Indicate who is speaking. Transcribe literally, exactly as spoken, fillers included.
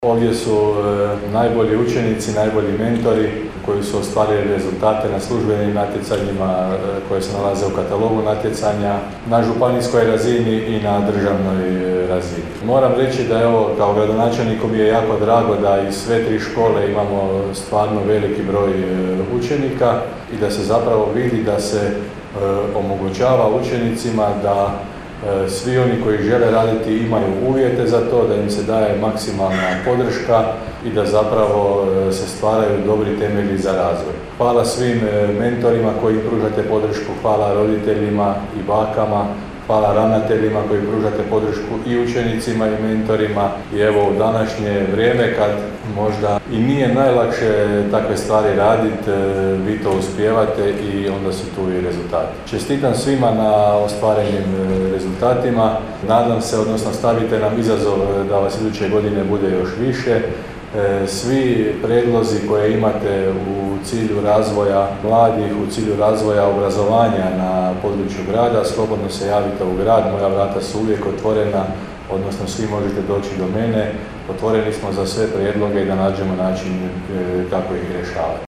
Speaker 1: Ovdje su e, najbolji učenici, najbolji mentori koji su ostvarili rezultate na službenim natjecanjima e, koje se nalaze u katalogu natjecanja, na županijskoj razini i na državnoj e, razini. Moram reći da evo, kao gradonačelniku mi je jako drago da iz sve tri škole imamo stvarno veliki broj e, učenika i da se zapravo vidi da se e, omogućava učenicima da svi oni koji žele raditi imaju uvjete za to, da im se daje maksimalna podrška i da zapravo se stvaraju dobri temelji za razvoj. Hvala svim mentorima koji pružate podršku, hvala roditeljima i bakama, hvala ravnateljima koji pružate podršku i učenicima i mentorima. I evo u današnje vrijeme kad možda i nije najlakše takve stvari raditi, vi to uspijevate i onda su tu i rezultati. Čestitam svima na ostvarenim rezultatima. Nadam se, odnosno stavite nam izazov da vas iduće godine bude još više. Svi predlozi koje imate u cilju razvoja mladih, u cilju razvoja obrazovanja na području grada, slobodno se javite u grad, moja vrata su uvijek otvorena, odnosno svi možete doći do mene. Otvoreni smo za sve prijedloge i da nađemo način kako ih rješavati.